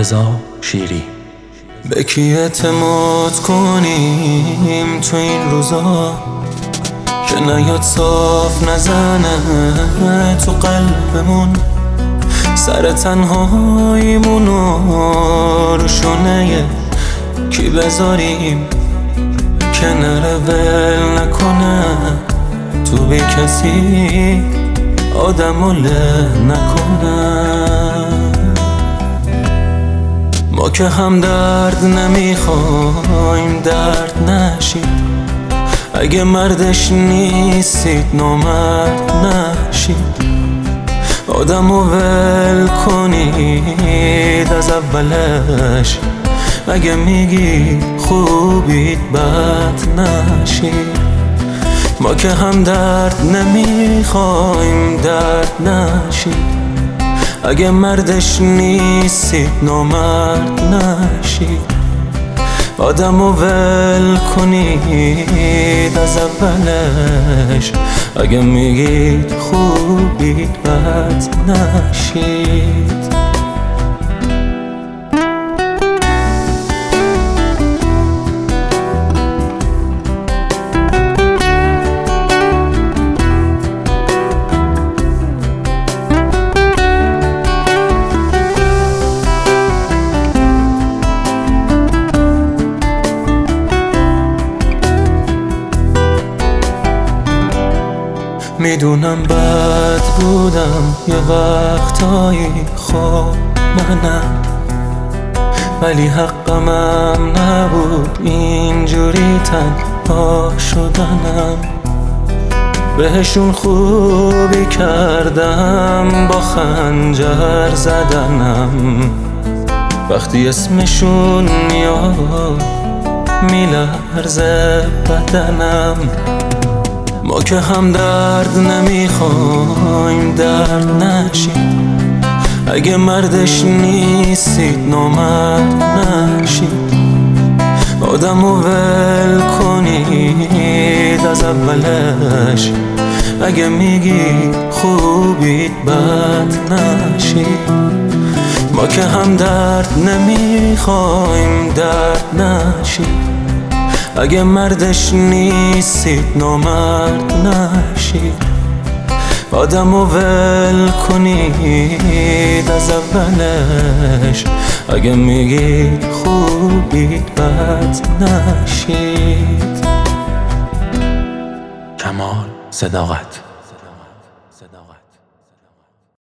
رضا شیری. به کی اعتماد کنیم تو این روزا که نیاد صاف نزنه تو قلبمون؟ سر تنهاییمونو رو شونه کی بذاریم که نره ول نکنه تو بی کسی آدمو له نکنه؟ ما که هم درد نمیخوایم درد نشید، اگه مردش نیستید نامرد نشید. آدمو ول کنید از اولش، اگه میگی خوبید بد نشید. ما که هم درد نمیخوایم درد نشید، اگه مردش نیستید نامرد نشید. آدمو ول کنید از اولش، اگه میگید خوبید بد نشید. میدونم بد بودم یه وقتایی، خب منم، ولی حقمم نبود اینجوری تنها شدنم. بهشون خوبی کردم با خنجر زدنم، وقتی اسمشون میاد میلرزه بدنم. ما که هم درد نمیخوایم درد نشید، اگه مردش نیستید نامرد نشید. آدمو ول کنید از اولش، اگه میگید خوبید بد نشید. ما که هم درد نمیخوایم درد نشید، اگه مردش نیستید نامرد نشید. آدمو ول کنید از اولش، اگه میگید خوبید بد نشید. کمال صداقت.